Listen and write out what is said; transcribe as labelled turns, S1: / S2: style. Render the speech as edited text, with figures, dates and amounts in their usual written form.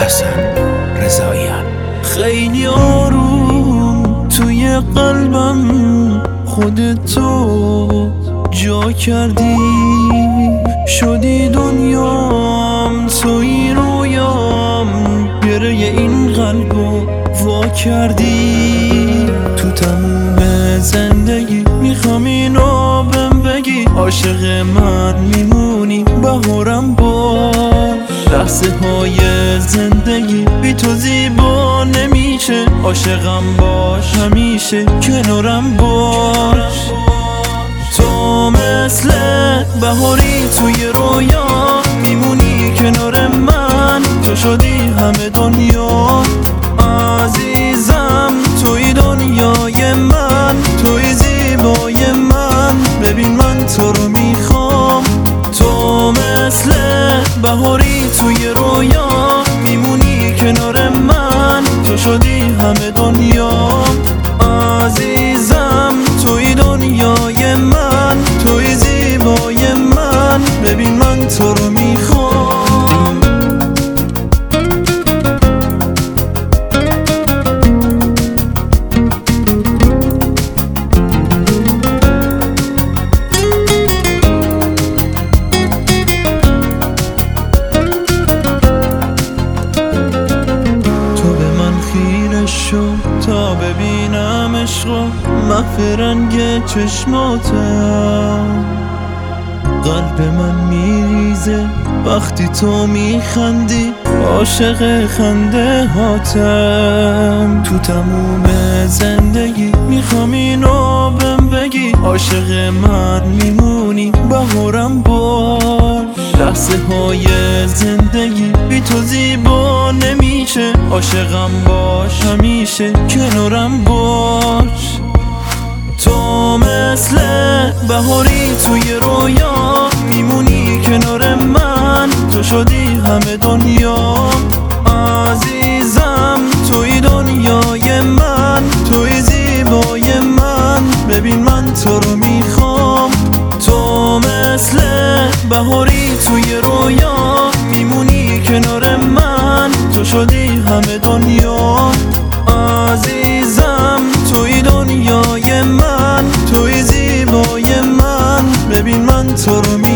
S1: حسن رضاییان.
S2: خیلی آروم توی قلبم خودتو جا کردی، شدی دنیام، توی رویام، گره این قلبو وا کردی. تو تموم زندگی میخوام اینو بهم بگی، عاشق من میمونی، بهارم باش. لحظه های زندگی بی تو زیبا نمیشه، عاشقم باش، همیشه کنارم باش. تو مثل بهاری توی رویا میمونی کنار من، تو شدی همه دنیا عزیزم. توی دنیای من، توی زیبای من، ببین من تو رو میخوام. تو مثل بهاری توی رویا میمونی کنار من، تو شدی همه دنیا عزیزم. توی دنیای من، توی زیبای من، ببین من تو رو میخوام. تو به من خیره شو تا ببینم عشقا، محو رنگ چشماتم. قلب من میریزه وقتی تو میخندی، عاشق خنده هاتم. تو تموم زندگی میخوام اینو بهم بگی، عاشق من میمونی، بهارم باش. لحظه های زندگی بی تو زیبا نمیشه، عاشقم باش، همیشه کنارم باش. تو مثل بهاری توی رویا میمونی کنار من، تو شدی همه دنیا عزیزم. توی دنیای من، توی زیبای من، ببین من تو رو میخوام. تو مثل بهاری توی رویا میمونی کنار من، تو شدی همه دنیا عزیزم. توی دنیای من، توی زیبای من، ببین من تو رو